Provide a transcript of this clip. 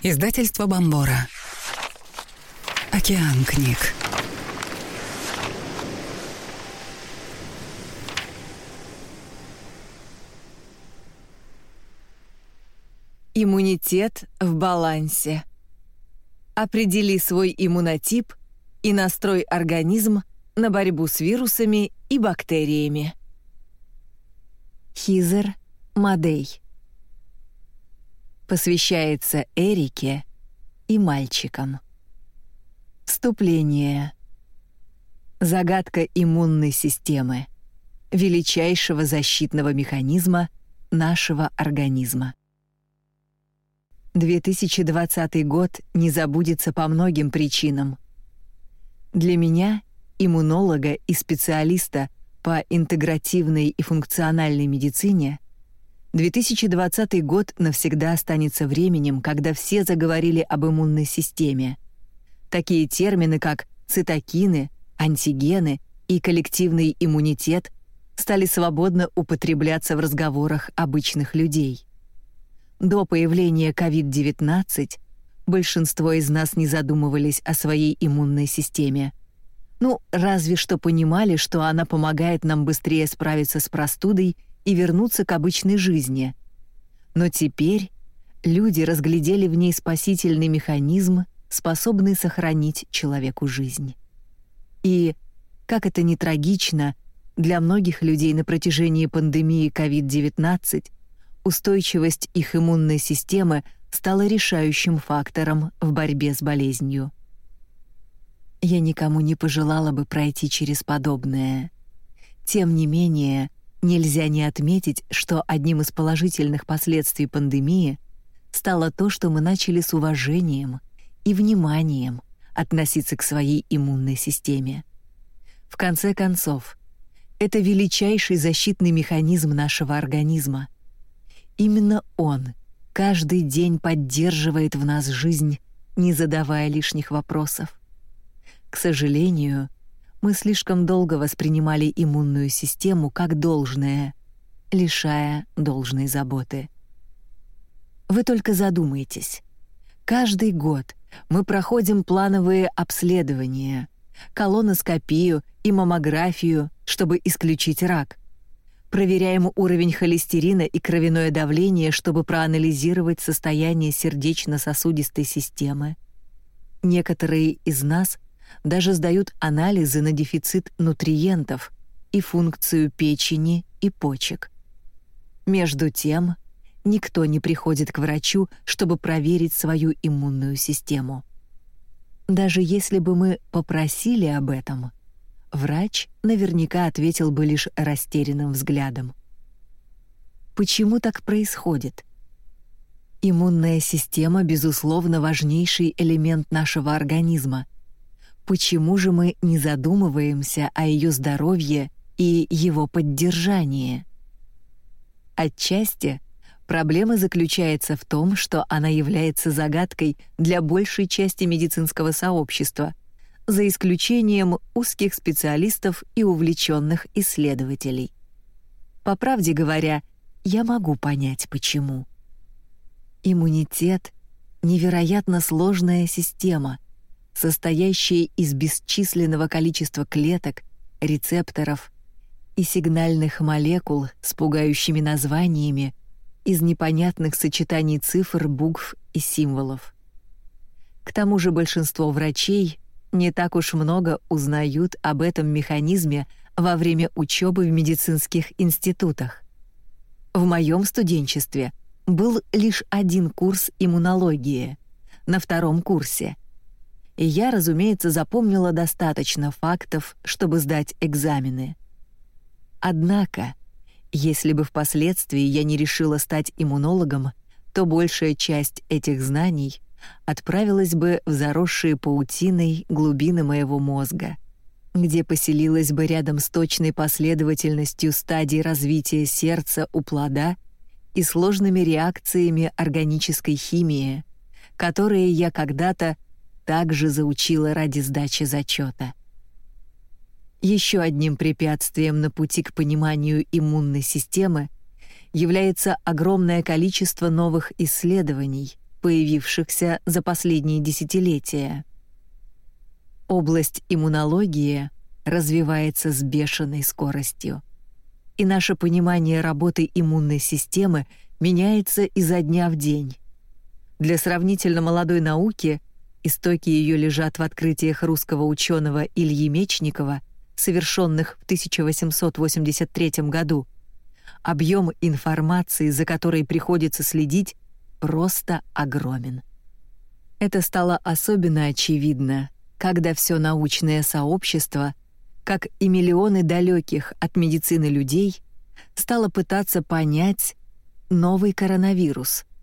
Издательство Бомбора. Океан книг. Иммунитет в балансе. Определи свой иммунотип и настрой организм на борьбу с вирусами и бактериями. Хизер Мадей. Посвящается Эрике и мальчикам. Вступление. Загадка иммунной системы, величайшего защитного механизма нашего организма. 2020 год не забудется по многим причинам. Для меня, иммунолога и специалиста по интегративной и функциональной медицине, 2020 год навсегда останется временем, когда все заговорили об иммунной системе. Такие термины, как цитокины, антигены и коллективный иммунитет стали свободно употребляться в разговорах обычных людей. До появления COVID-19 большинство из нас не задумывались о своей иммунной системе. Разве что понимали, что она помогает нам быстрее справиться с простудой и вернуться к обычной жизни. Но теперь люди разглядели в ней спасительный механизм, способный сохранить человеку жизнь. И, как это ни трагично, для многих людей на протяжении пандемии COVID-19 устойчивость их иммунной системы стала решающим фактором в борьбе с болезнью. Я никому не пожелала бы пройти через подобное. Тем не менее, нельзя не отметить, что одним из положительных последствий пандемии стало то, что мы начали с уважением и вниманием относиться к своей иммунной системе. В конце концов, это величайший защитный механизм нашего организма. Именно он каждый день поддерживает в нас жизнь, не задавая лишних вопросов. К сожалению, мы слишком долго воспринимали иммунную систему как должное, лишая должной заботы. Вы только задумайтесь. Каждый год мы проходим плановые обследования, колоноскопию и маммографию, чтобы исключить рак. Проверяем уровень холестерина и кровяное давление, чтобы проанализировать состояние сердечно-сосудистой системы. Некоторые из нас даже сдают анализы на дефицит нутриентов и функцию печени и почек. Между тем, никто не приходит к врачу, чтобы проверить свою иммунную систему. Даже если бы мы попросили об этом, врач наверняка ответил бы лишь растерянным взглядом. Почему так происходит? Иммунная система, безусловно, важнейший элемент нашего организма. Почему же мы не задумываемся о ее здоровье и его поддержании? Отчасти проблема заключается в том, что она является загадкой для большей части медицинского сообщества, за исключением узких специалистов и увлеченных исследователей. По правде говоря, я могу понять, почему. Иммунитет — невероятно сложная система, состоящая из бесчисленного количества клеток, рецепторов и сигнальных молекул с пугающими названиями, из непонятных сочетаний цифр, букв и символов. К тому же большинство врачей не так уж много узнают об этом механизме во время учебы в медицинских институтах. В моем студенчестве был лишь один курс иммунологии, на 2-м курсе. И я, разумеется, запомнила достаточно фактов, чтобы сдать экзамены. Однако, если бы впоследствии я не решила стать иммунологом, то большая часть этих знаний отправилась бы в заросшие паутиной глубины моего мозга, где поселилась бы рядом с точной последовательностью стадий развития сердца у плода и сложными реакциями органической химии, которые я когда-то также заучила ради сдачи зачета. Еще одним препятствием на пути к пониманию иммунной системы является огромное количество новых исследований, появившихся за последние десятилетия. Область иммунологии развивается с бешеной скоростью, и наше понимание работы иммунной системы меняется изо дня в день. Для сравнительно молодой науки истоки ее лежат в открытиях русского ученого Ильи Мечникова, совершенных в 1883 году. Объем информации, за которой приходится следить, просто огромен. Это стало особенно очевидно, когда все научное сообщество, как и миллионы далеких от медицины людей, стало пытаться понять новый коронавирус,